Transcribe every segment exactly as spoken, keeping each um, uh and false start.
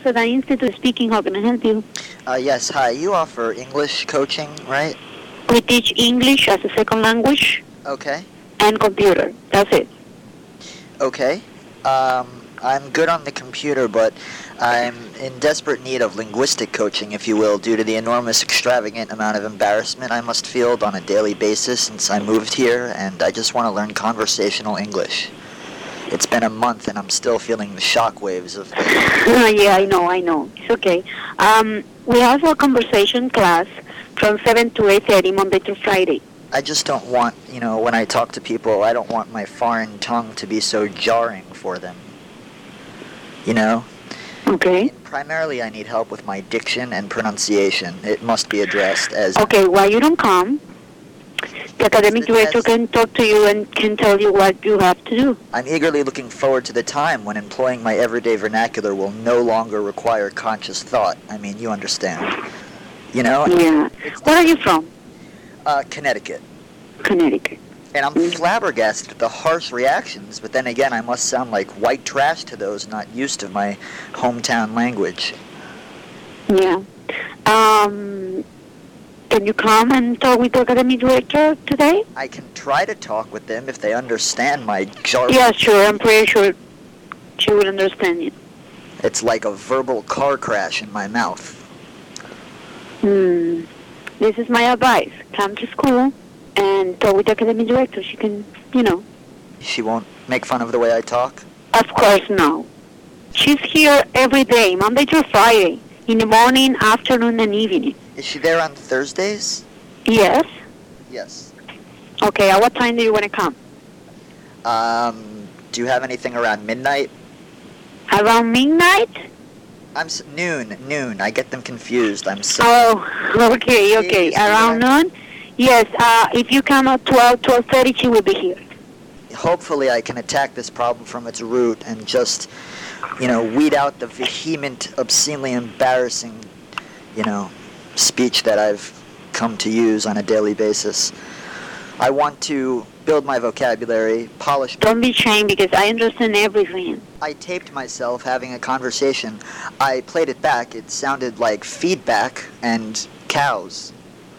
Seda Institute speaking. How can I help you? Uh, yes, hi. You offer English coaching, right? We teach English as a second language Okay. and computer. That's it. Okay. Um, I'm good on the computer, but I'm in desperate need of linguistic coaching, if you will, due to the enormous, extravagant amount of embarrassment I must field on a daily basis since I moved here, and I just want to learn conversational English. It's been a month, and I'm still feeling the shockwaves of the... Yeah, I know, I know. It's okay. Um, we have a conversation class from seven to eight thirty, Monday through Friday. I just don't want, you know, when I talk to people, I don't want my foreign tongue to be so jarring for them. You know? Okay. And primarily, I need help with my diction and pronunciation. It must be addressed as... Okay, why you don't come? The academic director can talk to you and can tell you what you have to do. I'm eagerly looking forward to the time when employing my everyday vernacular will no longer require conscious thought. I mean, you understand. You know? Yeah. Where are you from? Uh, Connecticut. Connecticut. And I'm flabbergasted at the harsh reactions, but then again, I must sound like white trash to those not used to my hometown language. Yeah. Um, can you come and talk with the academic director today? I can try to talk with them if they understand my jargon. Yeah, sure. I'm pretty sure she will understand you. It's like a verbal car crash in my mouth. Hmm. This is my advice. Come to school and talk with the academic director. She can, you know. She won't make fun of the way I talk? Of course, no. She's here every day, Monday through Friday, in the morning, afternoon, and evening. Is she there on Thursdays? Yes. Yes. Okay, at what time do you want to come? Um, do you have anything around midnight? Around midnight? I'm s- noon, noon. I get them confused. I'm so... Oh, okay, okay. Please, Around yeah. noon? Yes, uh, if you come at twelve, twelve thirty, she will be here. Hopefully I can attack this problem from its root and just, you know, weed out the vehement, obscenely embarrassing, you know, speech that I've come to use on a daily basis. I want to build my vocabulary, polish... Don't be ashamed because I understand everything. I taped myself having a conversation. I played it back. It sounded like feedback and cows.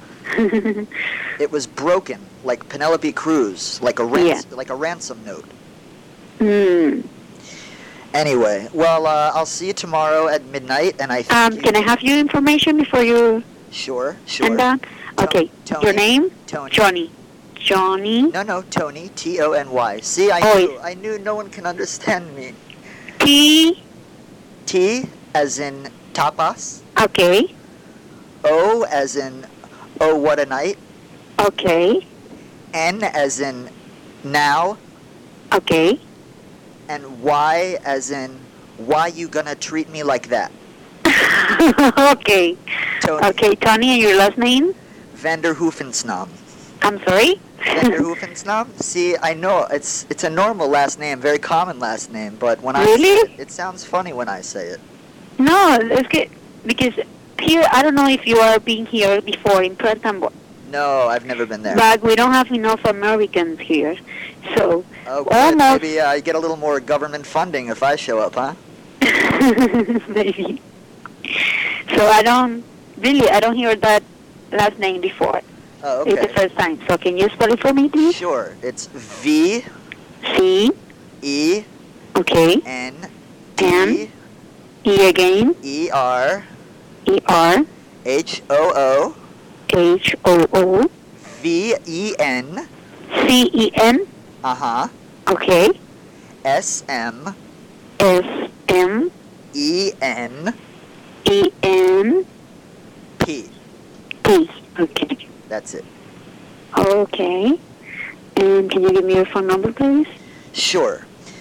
It was broken, like Penelope Cruz, like a rans- Yeah. like a ransom note. Hmm. Anyway, well, uh, I'll see you tomorrow at midnight, and I think Um, you- can I have your information before you Sure, sure. end up? Okay. Tony. Your name? Tony. Johnny. Johnny. No, no, Tony. T O N Y. See, I Oh, knew. I knew no one can understand me. T. T as in tapas. Okay. O as in oh what a night. Okay. N as in now. Okay. And Y as in why you gonna treat me like that? Okay. Tony. Okay, Tony, and your last name? Vander Hoofensnaam. I'm sorry? Vander Hoofensnaam? See, I know it's it's a normal last name, very common last name, but when I Really? say it, it sounds funny when I say it. No, it's good. Because here, I don't know if you are being here before in Princeton, No, I've never been there. but we don't have enough Americans here. So, Oh, good. almost... Maybe uh, I get a little more government funding if I show up, huh? Maybe. So I don't, really, I don't hear that last name before. Oh, It's the okay. first time. So can you spell it for me, please? Sure. It's V C, E okay, N N. D E again, E R E R, H O O H O O, V E N C E N, uh huh okay, S M S M E N E N P. P, okay. That's it. Okay. And can you give me your phone number, please? Sure.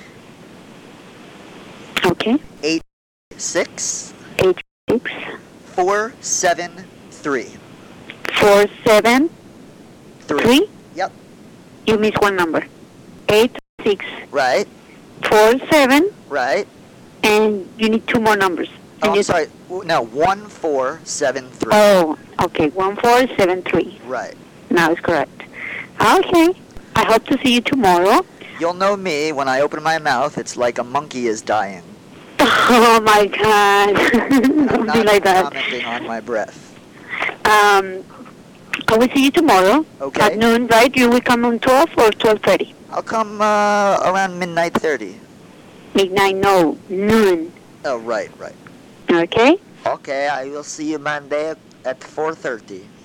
Okay. Eight six Eight six four seven three four seven three. three. Yep. You missed one number. Eight six Right. four seven, Right. and you need two more numbers. Oh, And I'm you- sorry. W- No, one four seven three. Oh, okay. One four seven three. Right. Now it's correct. Okay. I hope to see you tomorrow. You'll know me when I open my mouth. It's like a monkey is dying. Oh my God! I'm Don't not be like that. commenting on my breath. Um, I will see you tomorrow Okay. at noon, right? You will come on twelve or twelve thirty? I'll come uh, around midnight thirty. Midnight, no, noon. Oh, right, right. Okay? Okay, I will see you Monday at four thirty.